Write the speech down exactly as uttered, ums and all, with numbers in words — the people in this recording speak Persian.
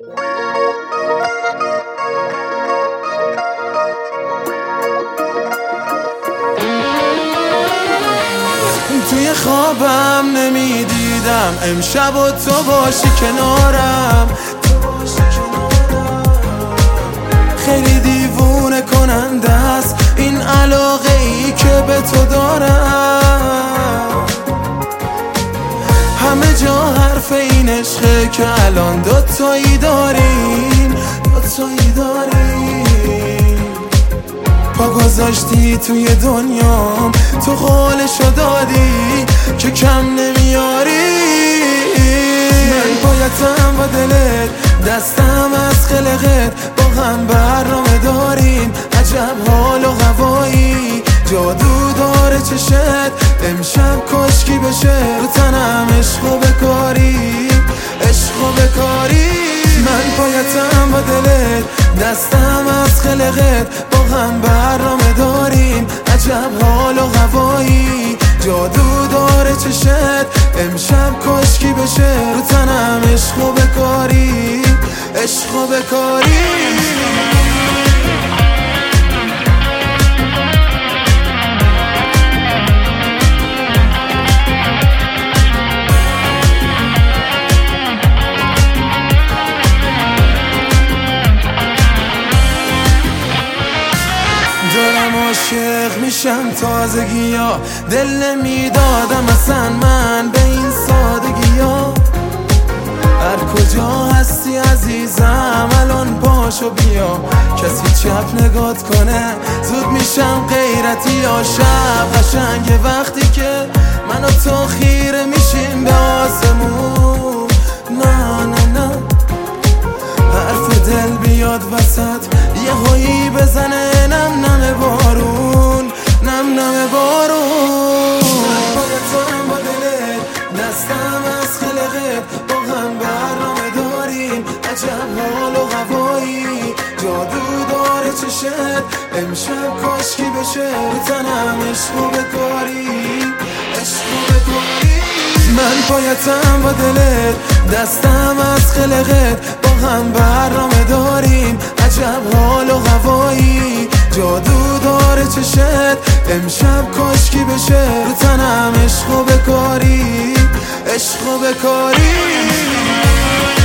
توی خوابم نمیدیدم امشب و تو باشی کنارم. خیلی دیوونه کننده است این علاقه ای که به تو دارم. همه جا حرف این عشقه که الان دوتایی داریم دوتایی داریم. پا گذاشتی توی دنیام، تو قولشو دادی که کم نمیاری. من بایدم و دلت دستم از خلقت با هم برنامه داریم. عجب حال و هوایی جادو داره چشت، امشب کاشکی بشه رو تنم عشقو بکاری عشقو بکاری. من پایتم با دلت دستم از خلقت با هم برنامه داریم. عجب حال و هوایی جادو داره چشت، امشب کاشکی بشه رو تنم عشقو بکاری عشقو بکاری. دارم عاشق میشم تازگی ها، دل نمیدادم اصلا من به این سادگی ها. هر کجا هستی عزیزم الان پاشو بیا، کسی چپ نگات کنه زود میشم غیرتی. یا شب قشنگه وقتی که من و تو خیره میشیم به آسمون. نه نه نه حرف دل بیاد وسط یه هایی بزنه نم نم بارون نم نم بارون. من بایدم با دلت دستم از خلقت با هم برنامه داریم. عجب حال و هوایی جادو داره چشت، امشب کاشکی بشه رو تنم عشقو بکاری عشقو بکاری. من پایتم با دلت دستم از خلقت با هم برنامه داریم. عجب حال و هوایی جادو داره چشت، امشب کاشکی بشه رو تنم عشقو بکاری عشقو بکاری.